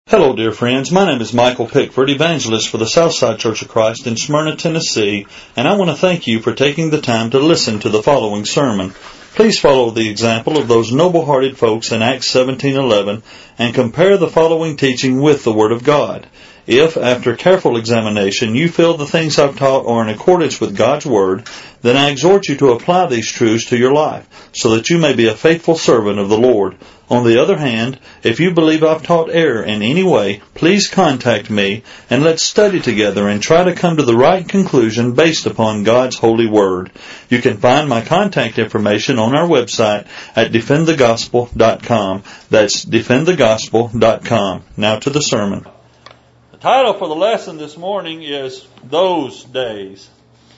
Hello, dear friends. My name is Michael Pickford, evangelist for the Southside Church of Christ in Smyrna, Tennessee, and I want to thank you for taking the time to listen to the following sermon. Please follow the example of those noble-hearted folks in Acts 17:11 and compare the following teaching with the Word of God. If, after careful examination, you feel the things I've taught are in accordance with God's Word, then I exhort you to apply these truths to your life, so that you may be a faithful servant of the Lord. On the other hand, if you believe I've taught error in any way, please contact me, and let's study together and try to come to the right conclusion based upon God's holy Word. You can find my contact information on our website at defendthegospel.com. That's defendthegospel.com. Now to the sermon. The title for the lesson this morning is Those Days.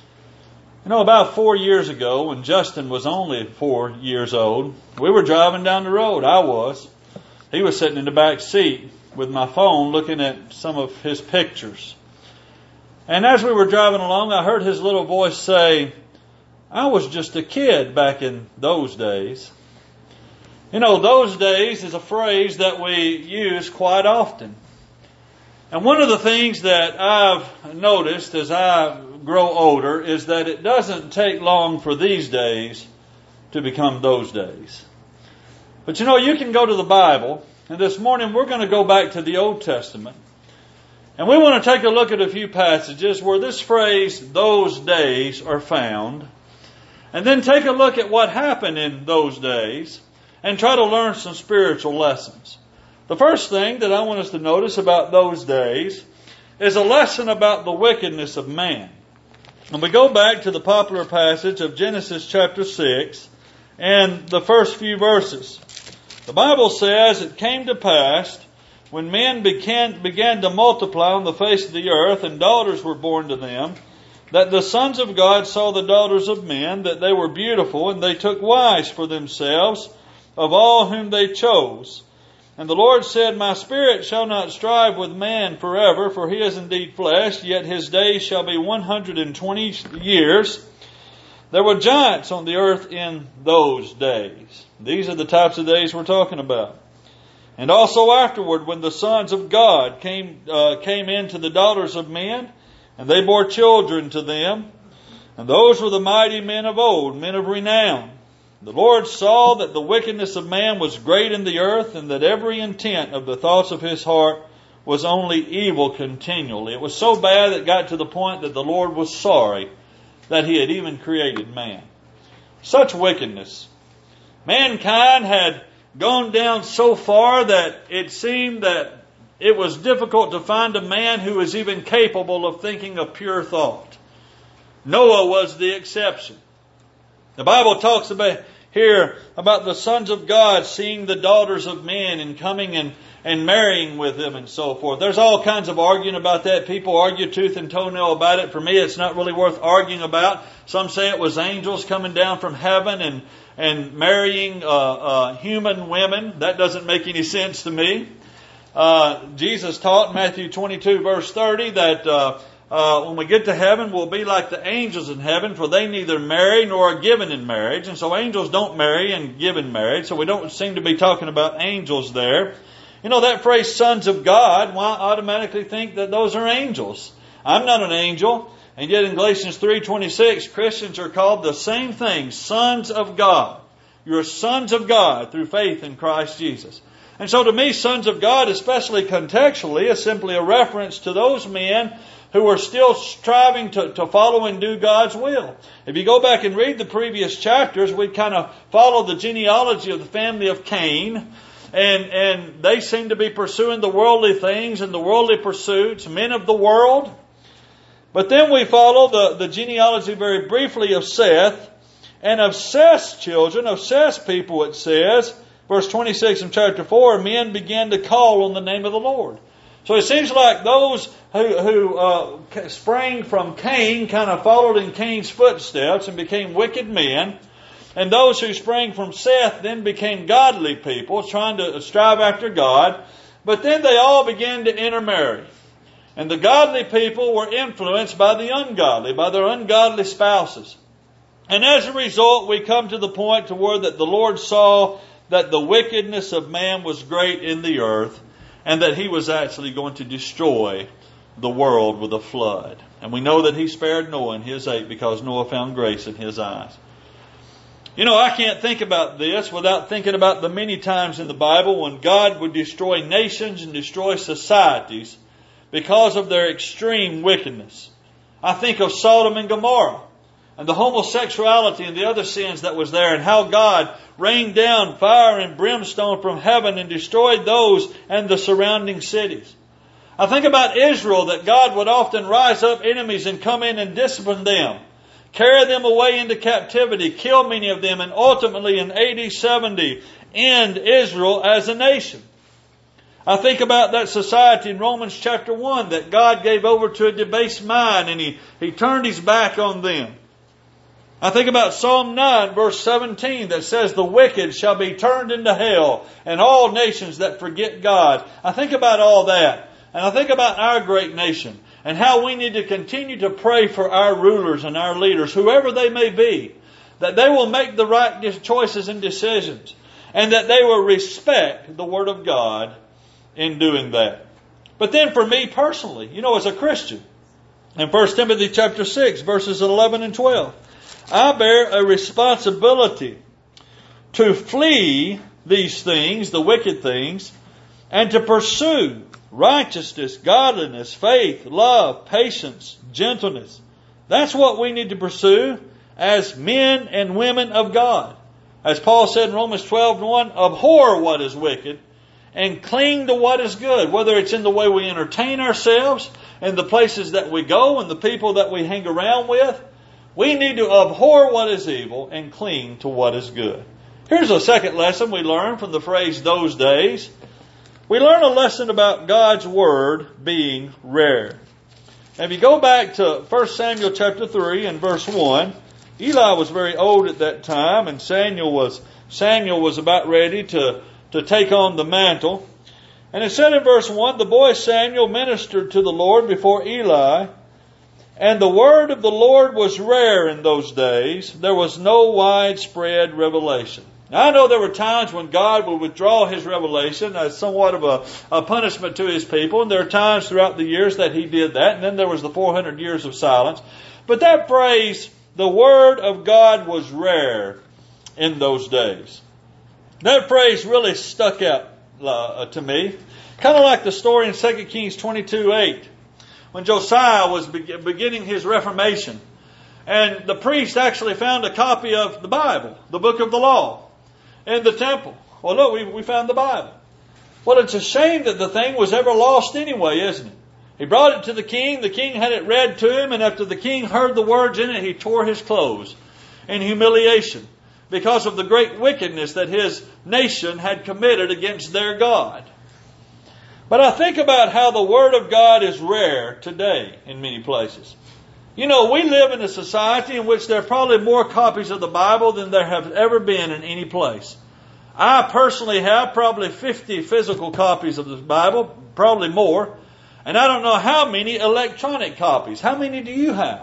You know, about 4 years ago, when Justin was only 4 years old, we were driving down the road. I was. He was sitting in the back seat with my phone looking at some of his pictures. And as we were driving along, I heard his little voice say, "I was just a kid back in those days." You know, those days is a phrase that we use quite often. And one of the things that I've noticed as I grow older is that it doesn't take long for these days to become those days. But you know, you can go to the Bible, and this morning we're going to go back to the Old Testament. And we want to take a look at a few passages where this phrase, those days, are found. And then take a look at what happened in those days and try to learn some spiritual lessons. The first thing that I want us to notice about those days is a lesson about the wickedness of man. And we go back to the popular passage of Genesis chapter 6 and the first few verses. The Bible says, "It came to pass when men began to multiply on the face of the earth and daughters were born to them, that the sons of God saw the daughters of men, that they were beautiful, and they took wives for themselves of all whom they chose. And the Lord said, My spirit shall not strive with man forever, for he is indeed flesh, yet his days shall be 120 years. There were giants on the earth in those days." These are the types of days we're talking about. "And also afterward, when the sons of God came in to the daughters of men, and they bore children to them, and those were the mighty men of old, men of renown. The Lord saw that the wickedness of man was great in the earth, and that every intent of the thoughts of his heart was only evil continually." It was so bad that it got to the point that the Lord was sorry that he had even created man. Such wickedness. Mankind had gone down so far that it seemed that it was difficult to find a man who was even capable of thinking a pure thought. Noah was the exception. The Bible talks about here about the sons of God seeing the daughters of men and coming and marrying with them and so forth. There's all kinds of arguing about that. People argue tooth and toenail about it. For me, it's not really worth arguing about. Some say it was angels coming down from heaven and marrying human women. That doesn't make any sense to me. Jesus taught in Matthew 22 verse 30 that when we get to heaven, we'll be like the angels in heaven, for they neither marry nor are given in marriage. And so angels don't marry and give in marriage. So we don't seem to be talking about angels there. You know, that phrase, sons of God, why automatically think that those are angels? I'm not an angel. And yet in Galatians 3:26, Christians are called the same thing, sons of God. You're sons of God through faith in Christ Jesus. And so to me, sons of God, especially contextually, is simply a reference to those men who are still striving to follow and do God's will. If you go back and read the previous chapters, we kind of follow the genealogy of the family of Cain. And they seem to be pursuing the worldly things and the worldly pursuits, men of the world. But then we follow the genealogy very briefly of Seth. And of Seth's children, of Seth's people, it says, verse 26 in chapter 4, men began to call on the name of the Lord. So it seems like those who sprang from Cain kind of followed in Cain's footsteps and became wicked men. And those who sprang from Seth then became godly people, trying to strive after God. But then they all began to intermarry. And the godly people were influenced by the ungodly, by their ungodly spouses. And as a result, we come to the point to where that the Lord saw that the wickedness of man was great in the earth. and that He was actually going to destroy the world with a flood. And we know that He spared Noah and his 8 because Noah found grace in His eyes. You know, I can't think about this without thinking about the many times in the Bible when God would destroy nations and destroy societies because of their extreme wickedness. I think of Sodom and Gomorrah and the homosexuality and the other sins that was there, and how God rained down fire and brimstone from heaven and destroyed those and the surrounding cities. I think about Israel, that God would often rise up enemies and come in and discipline them, carry them away into captivity, kill many of them, and ultimately in AD 70 end Israel as a nation. I think about that society in Romans chapter 1 that God gave over to a debased mind, and He turned His back on them. I think about Psalm 9 verse 17 that says, the wicked shall be turned into hell, and all nations that forget God. I think about all that. And I think about our great nation and how we need to continue to pray for our rulers and our leaders, whoever they may be, that they will make the right choices and decisions, and that they will respect the Word of God in doing that. But then for me personally, you know, as a Christian, in 1 Timothy chapter 6 verses 11 and 12, I bear a responsibility to flee these things, the wicked things, and to pursue righteousness, godliness, faith, love, patience, gentleness. That's what we need to pursue as men and women of God. As Paul said in Romans 12:1, abhor what is wicked and cling to what is good, whether it's in the way we entertain ourselves, in the places that we go, and the people that we hang around with. We need to abhor what is evil and cling to what is good. Here's a second lesson we learn from the phrase those days. We learn a lesson about God's Word being rare. Now, if you go back to 1 Samuel chapter 3 and verse 1, Eli was very old at that time, and Samuel was about ready to take on the mantle. And it said in verse 1, the boy Samuel ministered to the Lord before Eli, and the word of the Lord was rare in those days. There was no widespread revelation. Now, I know there were times when God would withdraw His revelation as somewhat of a punishment to His people. And there are times throughout the years that He did that. And then there was the 400 years of silence. But that phrase, the Word of God was rare in those days. That phrase really stuck out to me. Kind of like the story in 2 Kings 22:8. When Josiah was beginning his Reformation. And the priest actually found a copy of the Bible, the book of the law, in the temple. Well, look, we found the Bible. Well, it's a shame that the thing was ever lost anyway, isn't it? He brought it to the king. The king had it read to him. And after the king heard the words in it, he tore his clothes in humiliation because of the great wickedness that his nation had committed against their God. But I think about how the Word of God is rare today in many places. You know, we live in a society in which there are probably more copies of the Bible than there have ever been in any place. I personally have probably 50 physical copies of the Bible, probably more. And I don't know how many electronic copies. How many do you have?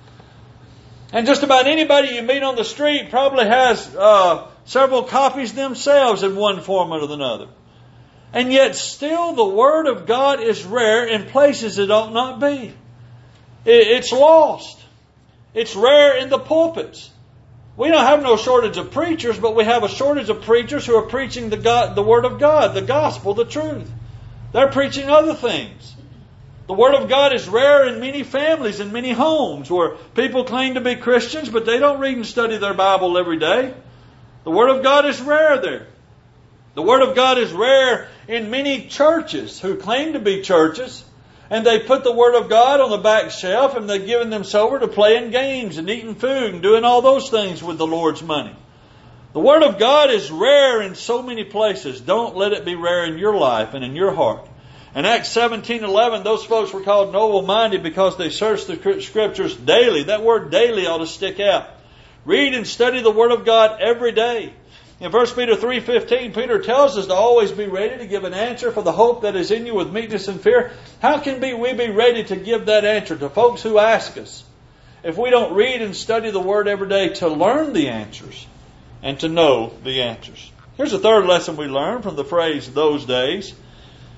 And just about anybody you meet on the street probably has several copies themselves in one form or another. And yet still the Word of God is rare in places it ought not be. It's lost. It's rare in the pulpits. We don't have no shortage of preachers, but we have a shortage of preachers who are preaching the Word of God, the gospel, the truth. They're preaching other things. The Word of God is rare in many families, in many homes, where people claim to be Christians, but they don't read and study their Bible every day. The Word of God is rare there. The Word of God is rare in many churches who claim to be churches, and they put the Word of God on the back shelf, and they've given themselves over to playing games and eating food and doing all those things with the Lord's money. The Word of God is rare in so many places. Don't let it be rare in your life and in your heart. In Acts 17:11, those folks were called noble-minded because they searched the Scriptures daily. That word daily ought to stick out. Read and study the Word of God every day. In 1 Peter 3:15, Peter tells us to always be ready to give an answer for the hope that is in you with meekness and fear. How can we be ready to give that answer to folks who ask us if we don't read and study the Word every day to learn the answers and to know the answers? Here's a third lesson we learn from the phrase those days.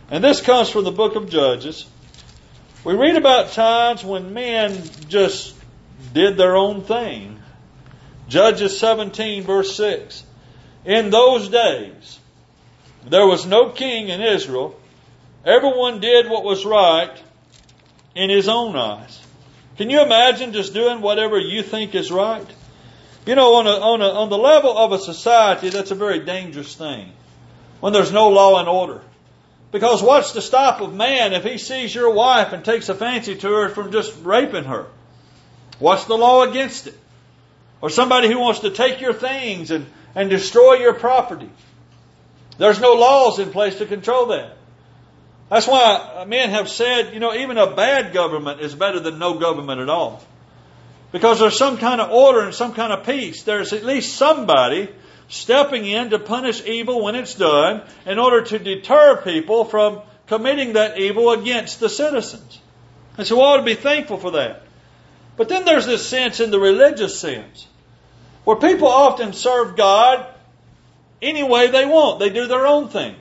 And this comes from the book of Judges. We read about times when men just did their own thing. Judges 17 verse 6. In those days, there was no king in Israel. Everyone did what was right in his own eyes. Can you imagine just doing whatever you think is right? You know, on the level of a society, that's a very dangerous thing. When there's no law and order. Because what's to stop a man if he sees your wife and takes a fancy to her from just raping her? What's the law against it? Or somebody who wants to take your things and destroy your property. There's no laws in place to control that. That's why men have said, you know, even a bad government is better than no government at all. Because there's some kind of order and some kind of peace. There's at least somebody stepping in to punish evil when it's done in order to deter people from committing that evil against the citizens. And so we ought to be thankful for that. But then there's this sense in the religious sense where people often serve God any way they want. They do their own thing.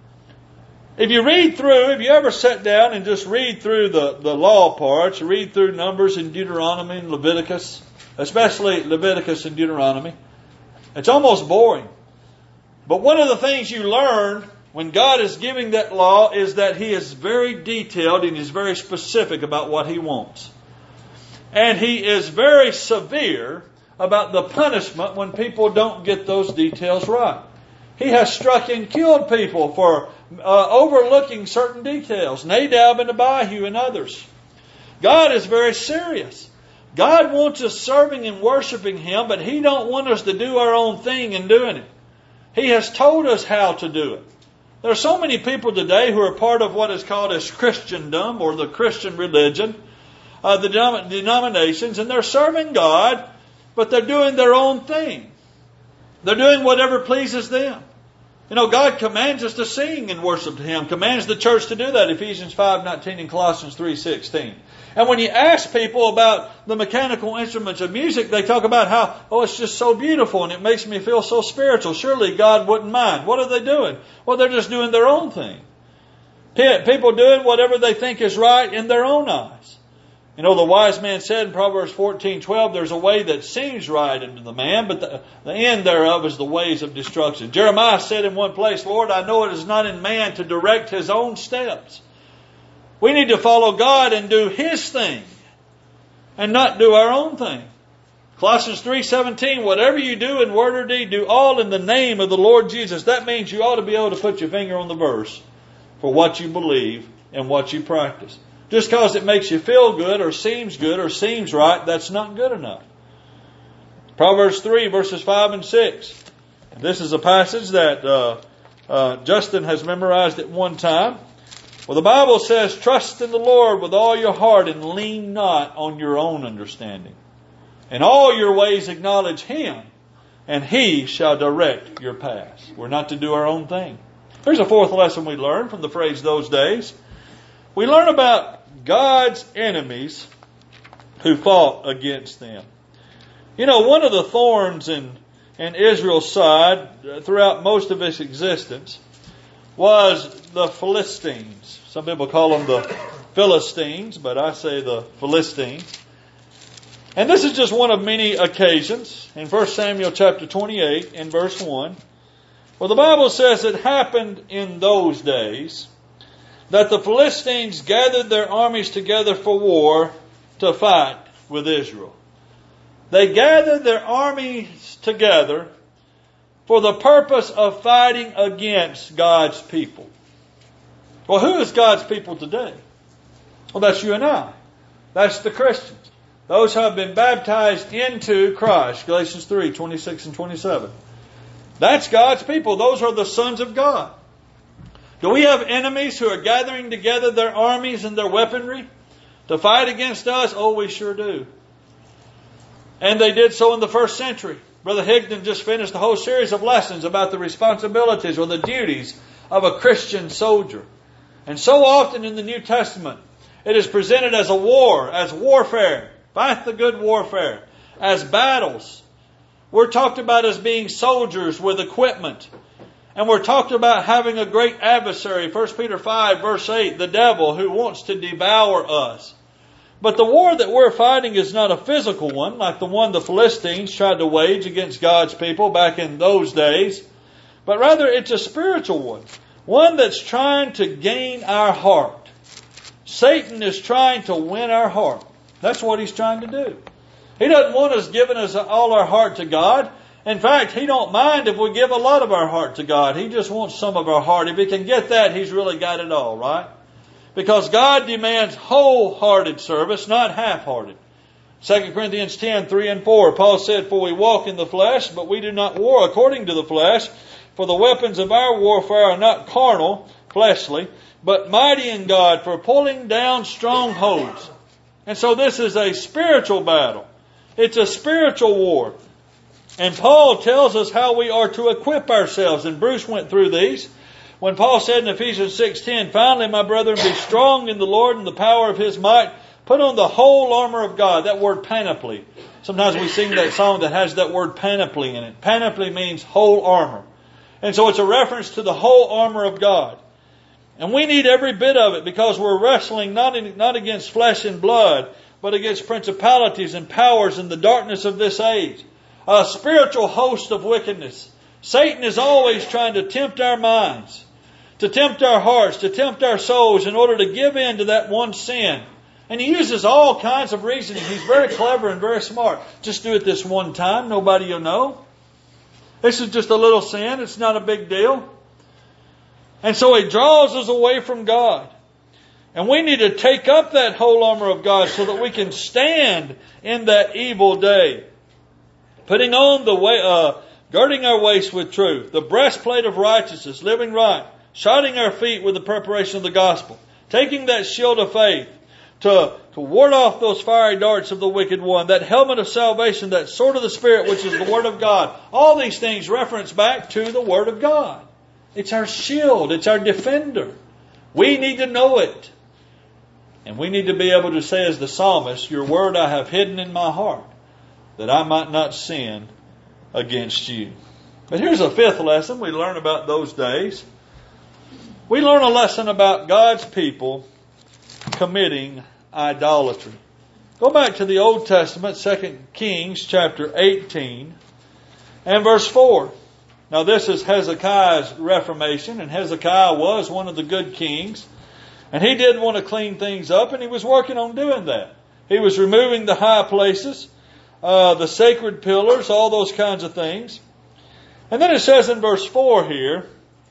If you ever sat down and just read through the law parts, read through Numbers and Deuteronomy and Leviticus, especially Leviticus and Deuteronomy, it's almost boring. But one of the things you learn when God is giving that law is that He is very detailed and He's very specific about what He wants. And He is very severe about the punishment when people don't get those details right. He has struck and killed people for overlooking certain details. Nadab and Abihu and others. God is very serious. God wants us serving and worshiping Him, but He don't want us to do our own thing in doing it. He has told us how to do it. There are so many people today who are part of what is called as Christendom or the Christian religion, the denominations, and they're serving God, but they're doing their own thing. They're doing whatever pleases them. You know, God commands us to sing and worship Him, commands the church to do that, Ephesians 5:19 and Colossians 3:16. And when you ask people about the mechanical instruments of music, they talk about how, it's just so beautiful and it makes me feel so spiritual. Surely God wouldn't mind. What are they doing? Well, they're just doing their own thing. People doing whatever they think is right in their own eyes. You know, the wise man said in Proverbs 14:12, there's a way that seems right unto the man, but the end thereof is the ways of destruction. Jeremiah said in one place, Lord, I know it is not in man to direct his own steps. We need to follow God and do His thing and not do our own thing. Colossians 3:17, whatever you do in word or deed, do all in the name of the Lord Jesus. That means you ought to be able to put your finger on the verse for what you believe and what you practice. Just because it makes you feel good or seems right, that's not good enough. Proverbs 3 verses 5 and 6. This is a passage that Justin has memorized at one time. Well, the Bible says, trust in the Lord with all your heart and lean not on your own understanding. In all your ways acknowledge Him, and He shall direct your paths. We're not to do our own thing. Here's a fourth lesson we learn from the phrase those days. We learn about God's enemies who fought against them. You know, one of the thorns in Israel's side throughout most of its existence was the Philistines. Some people call them the Philistines, but I say the Philistines. And this is just one of many occasions in 1 Samuel chapter 28 in verse 1. Well, the Bible says it happened in those days that the Philistines gathered their armies together for war to fight with Israel. They gathered their armies together for the purpose of fighting against God's people. Well, who is God's people today? Well, that's you and I. That's the Christians. Those who have been baptized into Christ. Galatians 3:26 and 27. That's God's people. Those are the sons of God. Do we have enemies who are gathering together their armies and their weaponry to fight against us? Oh, we sure do. And they did so in the first century. Brother Higdon just finished a whole series of lessons about the responsibilities or the duties of a Christian soldier. And so often in the New Testament, it is presented as a war, as warfare. Fight the good warfare. As battles. We're talked about as being soldiers with equipment. And we're talking about having a great adversary, 1 Peter 5 verse 8, the devil who wants to devour us. But the war that we're fighting is not a physical one, like the one the Philistines tried to wage against God's people back in those days. But rather it's a spiritual one. One that's trying to gain our heart. Satan is trying to win our heart. That's what he's trying to do. He doesn't want us giving us all our heart to God. In fact, he don't mind if we give a lot of our heart to God. He just wants some of our heart. If he can get that, he's really got it all, right? Because God demands wholehearted service, not half-hearted. 2 Corinthians 10, 3 and 4, Paul said, "For we walk in the flesh, but we do not war according to the flesh. For the weapons of our warfare are not carnal, fleshly, but mighty in God for pulling down strongholds." And so this is a spiritual battle. It's a spiritual war. And Paul tells us how we are to equip ourselves. And Bruce went through these. When Paul said in Ephesians 6:10, "Finally, my brethren, be strong in the Lord and the power of His might. Put on the whole armor of God." That word panoply. Sometimes we sing that song that has that word panoply in it. Panoply means whole armor. And so it's a reference to the whole armor of God. And we need every bit of it because we're wrestling not against flesh and blood, but against principalities and powers in the darkness of this age. A spiritual host of wickedness. Satan is always trying to tempt our minds, to tempt our hearts, to tempt our souls in order to give in to that one sin. And he uses all kinds of reasoning. He's very clever and very smart. Just do it this one time. Nobody will know. This is just a little sin. It's not a big deal. And so he draws us away from God. And we need to take up that whole armor of God so that we can stand in that evil day. Putting on girding our waist with truth, the breastplate of righteousness, living right, shodding our feet with the preparation of the gospel, taking that shield of faith to ward off those fiery darts of the wicked one, that helmet of salvation, that sword of the Spirit, which is the Word of God. All these things reference back to the Word of God. It's our shield. It's our defender. We need to know it. And we need to be able to say as the psalmist, "Your word I have hidden in my heart, that I might not sin against you." But here's a fifth lesson we learn about those days. We learn a lesson about God's people committing idolatry. Go back to the Old Testament, 2 Kings chapter 18 and verse 4. Now this is Hezekiah's reformation, and Hezekiah was one of the good kings. And he did want to clean things up, and he was working on doing that. He was removing the high places, the sacred pillars, all those kinds of things. And then it says in verse 4 here,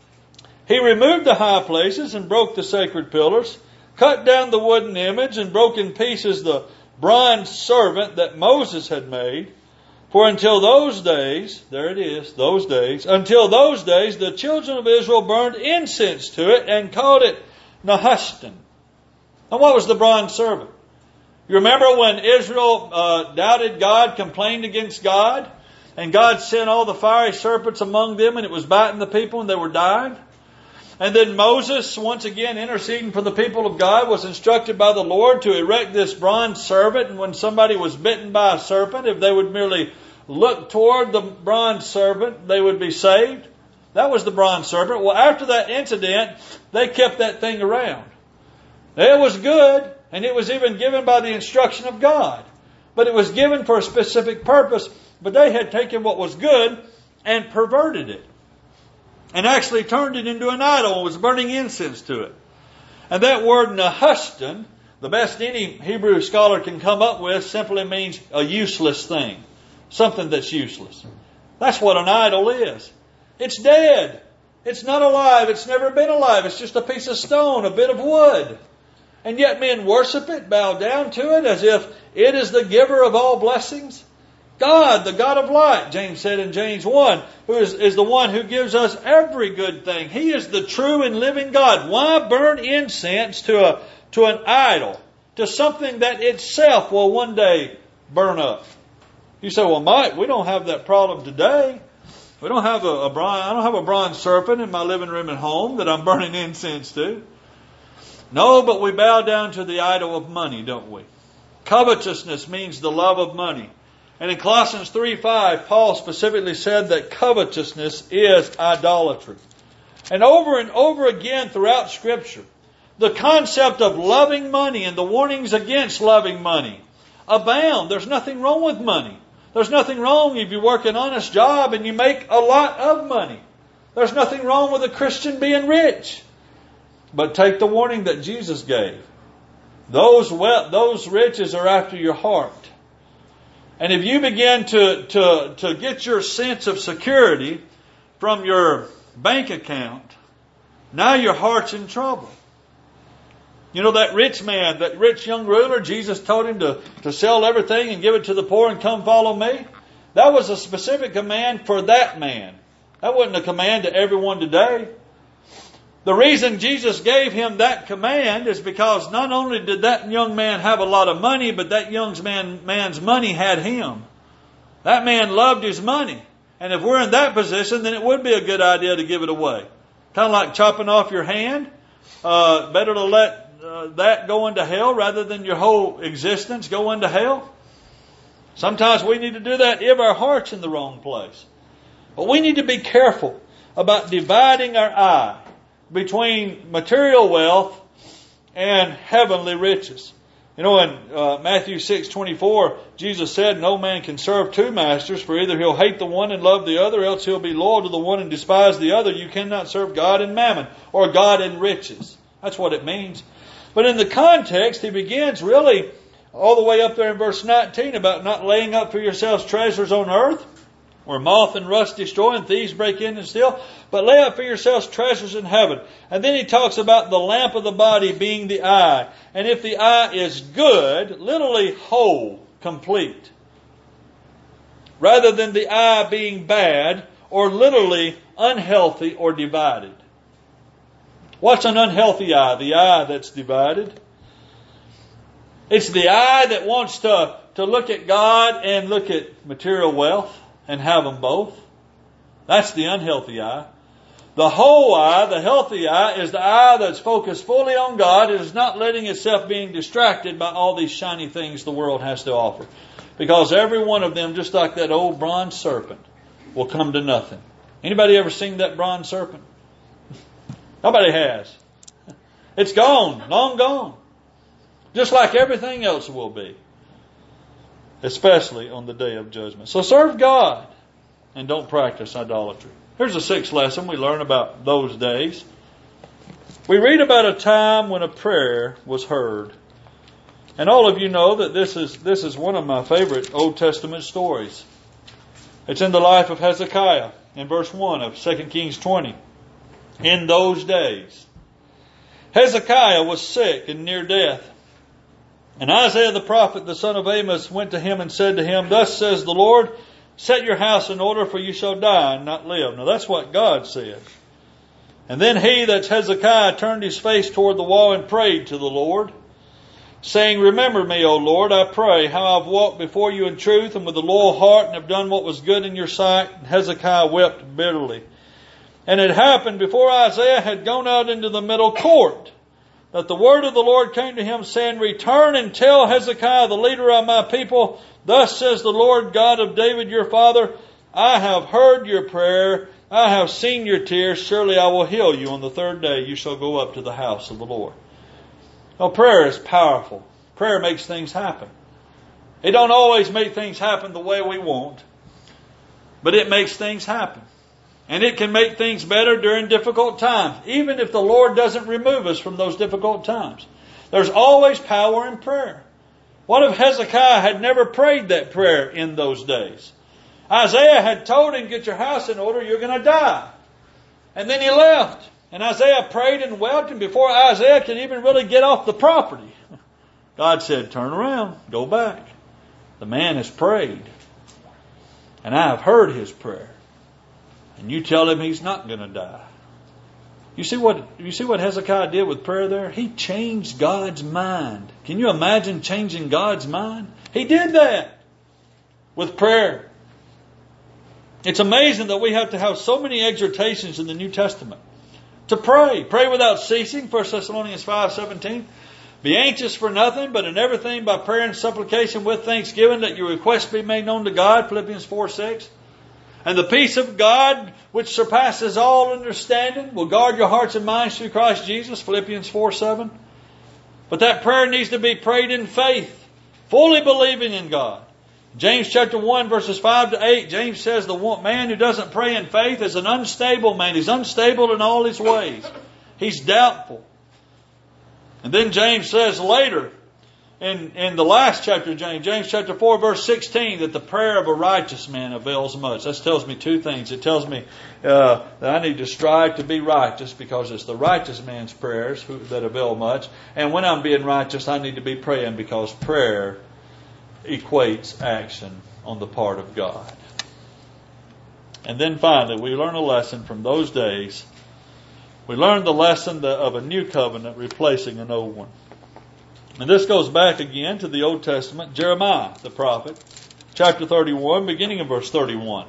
"He removed the high places and broke the sacred pillars, cut down the wooden image and broke in pieces the bronze serpent that Moses had made. For until those days," there it is, those days, "until those days the children of Israel burned incense to it and called it Nehushtan." And what was the bronze serpent? You remember when Israel doubted God, complained against God, and God sent all the fiery serpents among them, and it was biting the people and they were dying? And then Moses, once again interceding for the people of God, was instructed by the Lord to erect this bronze serpent, and when somebody was bitten by a serpent, if they would merely look toward the bronze serpent, they would be saved. That was the bronze serpent. Well, after that incident, they kept that thing around. It was good, and it was even given by the instruction of God. But it was given for a specific purpose, but they had taken what was good and perverted it. And actually turned it into an idol and was burning incense to it. And that word Nehushtan, the best any Hebrew scholar can come up with, simply means a useless thing. Something that's useless. That's what an idol is. It's dead. It's not alive. It's never been alive. It's just a piece of stone, a bit of wood. And yet men worship it, bow down to it as if it is the giver of all blessings. God, the God of light, James said in James 1, who is the one who gives us every good thing. He is the true and living God. Why burn incense to an idol, to something that itself will one day burn up? You say, "Well, Mike, we don't have that problem today. We don't have I don't have a bronze serpent in my living room at home that I'm burning incense to." No, but we bow down to the idol of money, don't we? Covetousness means the love of money. And in Colossians 3:5, Paul specifically said that covetousness is idolatry. And over again throughout Scripture, the concept of loving money and the warnings against loving money abound. There's nothing wrong with money. There's nothing wrong if you work an honest job and you make a lot of money. There's nothing wrong with a Christian being rich. But take the warning that Jesus gave. Those riches are after your heart. And if you begin to get your sense of security from your bank account, now your heart's in trouble. You know that rich man, that rich young ruler, Jesus told him to sell everything and give it to the poor and come follow me? That was a specific command for that man. That wasn't a command to everyone today. The reason Jesus gave him that command is because not only did that young man have a lot of money, but that young man's money had him. That man loved his money. And if we're in that position, then it would be a good idea to give it away. Kind of like chopping off your hand. Better to let that go into hell rather than your whole existence go into hell. Sometimes we need to do that if our heart's in the wrong place. But we need to be careful about dividing our eye between material wealth and heavenly riches. You know, in Matthew 6:24, Jesus said, no man can serve two masters, for either he'll hate the one and love the other, else he'll be loyal to the one and despise the other. You cannot serve God and mammon, or God and riches. That's what it means. But in the context, he begins really all the way up there in verse 19 about not laying up for yourselves treasures on earth, where moth and rust destroy and thieves break in and steal, but lay up for yourselves treasures in heaven. And then he talks about the lamp of the body being the eye. And if the eye is good, literally whole, complete, rather than the eye being bad or literally unhealthy or divided. What's an unhealthy eye? The eye that's divided. It's the eye that wants to look at God and look at material wealth and have them both. That's the unhealthy eye. The whole eye, the healthy eye, is the eye that's focused fully on God. It is not letting itself being distracted by all these shiny things the world has to offer. Because every one of them, just like that old bronze serpent, will come to nothing. Anybody ever seen that bronze serpent? Nobody has. It's gone, long gone. Just like everything else will be. Especially on the day of judgment. So serve God and don't practice idolatry. Here's the sixth lesson we learn about those days. We read about a time when a prayer was heard. And all of you know that this is one of my favorite Old Testament stories. It's in the life of Hezekiah in verse 1 of 2 Kings 20. In those days, Hezekiah was sick and near death. And Isaiah the prophet, the son of Amos, went to him and said to him, thus says the Lord, set your house in order, for you shall die and not live. Now that's what God said. And then he, that's Hezekiah, turned his face toward the wall and prayed to the Lord, saying, remember me, O Lord, I pray, how I've walked before you in truth and with a loyal heart, and have done what was good in your sight. And Hezekiah wept bitterly. And it happened before Isaiah had gone out into the middle court, that the word of the Lord came to him, saying, return and tell Hezekiah, the leader of my people, thus says the Lord God of David your father, I have heard your prayer, I have seen your tears, surely I will heal you. On the third day you shall go up to the house of the Lord. Now prayer is powerful. Prayer makes things happen. It don't always make things happen the way we want, but it makes things happen. And it can make things better during difficult times, even if the Lord doesn't remove us from those difficult times. There's always power in prayer. What if Hezekiah had never prayed that prayer in those days? Isaiah had told him, get your house in order, you're going to die. And then he left. And Isaiah prayed and wept, and before Isaiah could even really get off the property, God said, turn around, go back. The man has prayed, and I have heard his prayer. And you tell him he's not going to die. You see what Hezekiah did with prayer there? He changed God's mind. Can you imagine changing God's mind? He did that with prayer. It's amazing that we have to have so many exhortations in the New Testament to pray. Pray without ceasing, 1 Thessalonians 5:17. Be anxious for nothing, but in everything by prayer and supplication with thanksgiving, that your requests be made known to God, Philippians 4:6. And the peace of God, which surpasses all understanding, will guard your hearts and minds through Christ Jesus, Philippians 4:7. But that prayer needs to be prayed in faith, fully believing in God. James chapter 1 verses 5 to 8, James says the man who doesn't pray in faith is an unstable man. He's unstable in all his ways. He's doubtful. And then James says later, in the last chapter of James chapter 4 verse 16, that the prayer of a righteous man avails much. That tells me two things. It tells me that I need to strive to be righteous, because it's the righteous man's prayers that avail much. And when I'm being righteous, I need to be praying, because prayer equates action on the part of God. And then finally, we learn a lesson from those days. We learned the lesson of a new covenant replacing an old one. And this goes back again to the Old Testament, Jeremiah the prophet, chapter 31, beginning of verse 31.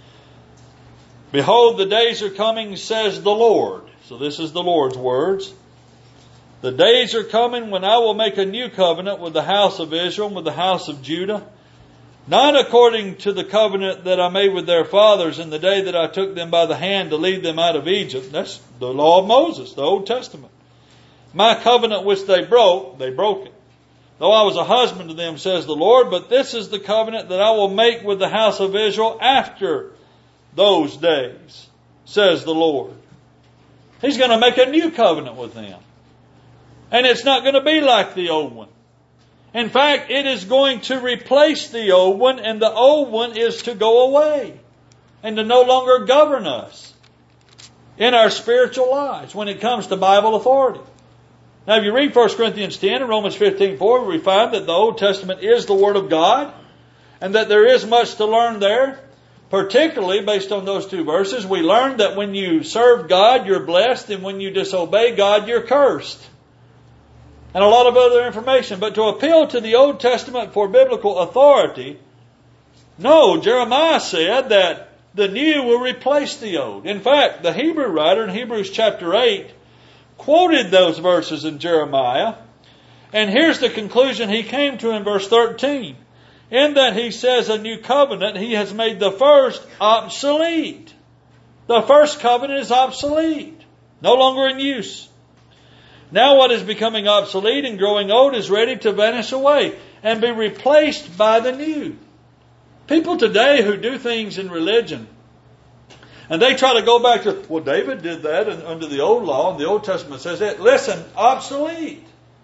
Behold, the days are coming, says the Lord. So this is the Lord's words. The days are coming when I will make a new covenant with the house of Israel and with the house of Judah, not according to the covenant that I made with their fathers in the day that I took them by the hand to lead them out of Egypt. That's the law of Moses, the Old Testament. My covenant which they broke it. Though I was a husband to them, says the Lord, but this is the covenant that I will make with the house of Israel after those days, says the Lord. He's going to make a new covenant with them. And it's not going to be like the old one. In fact, it is going to replace the old one, and the old one is to go away and to no longer govern us in our spiritual lives when it comes to Bible authority. Now, if you read 1 Corinthians 10 and Romans 15:4, we find that the Old Testament is the Word of God, and that there is much to learn there. Particularly, based on those two verses, we learn that when you serve God, you're blessed, and when you disobey God, you're cursed. And a lot of other information. But to appeal to the Old Testament for biblical authority, no, Jeremiah said that the new will replace the old. In fact, the Hebrew writer in Hebrews chapter 8 quoted those verses in Jeremiah. And here's the conclusion he came to in verse 13. In that he says a new covenant, he has made the first obsolete. The first covenant is obsolete, no longer in use. Now what is becoming obsolete and growing old is ready to vanish away and be replaced by the new. People today who do things in religion, and they try to go back to, well, David did that under the old law, and the Old Testament says that. Listen, obsolete.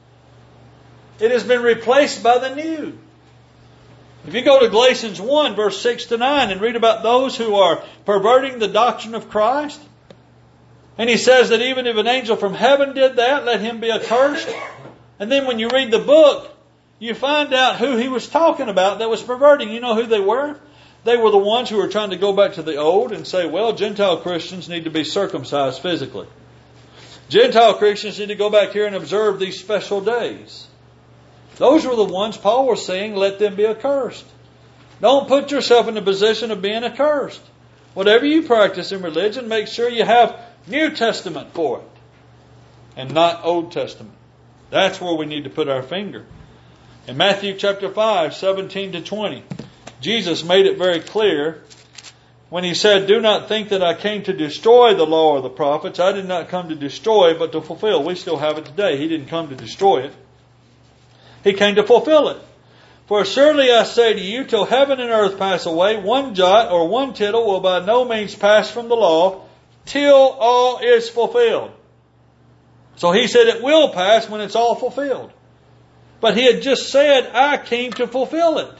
It has been replaced by the new. If you go to Galatians 1, verse 6 to 9, and read about those who are perverting the doctrine of Christ, and he says that even if an angel from heaven did that, let him be accursed. And then when you read the book, you find out who he was talking about that was perverting. You know who they were? They were the ones who were trying to go back to the old and say, well, Gentile Christians need to be circumcised physically. Gentile Christians need to go back here and observe these special days. Those were the ones Paul was saying, let them be accursed. Don't put yourself in the position of being accursed. Whatever you practice in religion, make sure you have New Testament for it and not Old Testament. That's where we need to put our finger. In Matthew chapter 5, 17 to 20, Jesus made it very clear when he said, do not think that I came to destroy the law or the prophets. I did not come to destroy, but to fulfill. We still have it today. He didn't come to destroy it. He came to fulfill it. For surely I say to you, till heaven and earth pass away, one jot or one tittle will by no means pass from the law, till all is fulfilled. So he said it will pass when it's all fulfilled. But he had just said, I came to fulfill it.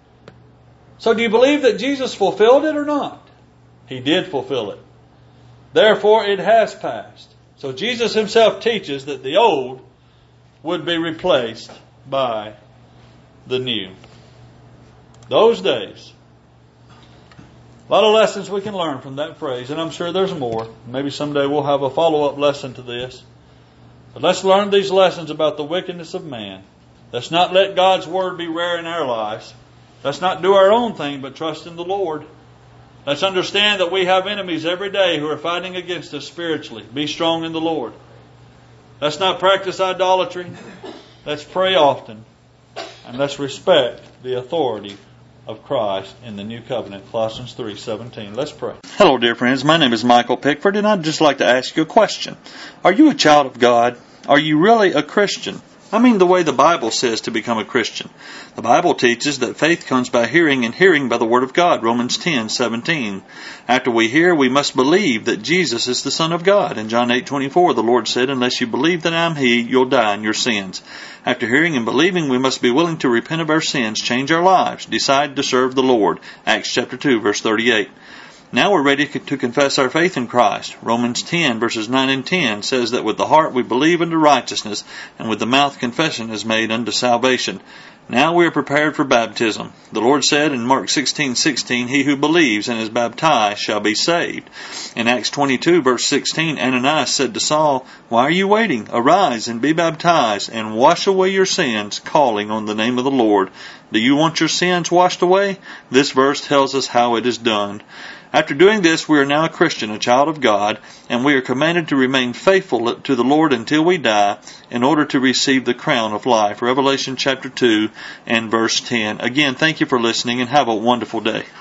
So do you believe that Jesus fulfilled it or not? He did fulfill it. Therefore it has passed. So Jesus himself teaches that the old would be replaced by the new. Those days. A lot of lessons we can learn from that phrase, and I'm sure there's more. Maybe someday we'll have a follow-up lesson to this. But let's learn these lessons about the wickedness of man. Let's not let God's Word be rare in our lives. Let's not do our own thing, but trust in the Lord. Let's understand that we have enemies every day who are fighting against us spiritually. Be strong in the Lord. Let's not practice idolatry. Let's pray often. And let's respect the authority of Christ in the new covenant, Colossians 3:17. Let's pray. Hello, dear friends. My name is Michael Pickford, and I'd just like to ask you a question. Are you a child of God? Are you really a Christian? I mean the way the Bible says to become a Christian. The Bible teaches that faith comes by hearing, and hearing by the Word of God, Romans 10:17. After we hear, we must believe that Jesus is the Son of God. In John 8:24, the Lord said, unless you believe that I am He, you'll die in your sins. After hearing and believing, we must be willing to repent of our sins, change our lives, decide to serve the Lord. Acts chapter 2, verse 38. Now we're ready to confess our faith in Christ. Romans 10, verses 9 and 10 says that with the heart we believe unto righteousness, and with the mouth confession is made unto salvation. Now we are prepared for baptism. The Lord said in Mark 16:16, he who believes and is baptized shall be saved. In Acts 22, verse 16, Ananias said to Saul, why are you waiting? Arise and be baptized, and wash away your sins, calling on the name of the Lord. Do you want your sins washed away? This verse tells us how it is done. After doing this, we are now a Christian, a child of God, and we are commanded to remain faithful to the Lord until we die in order to receive the crown of life. Revelation chapter 2 and verse 10. Again, thank you for listening, and have a wonderful day.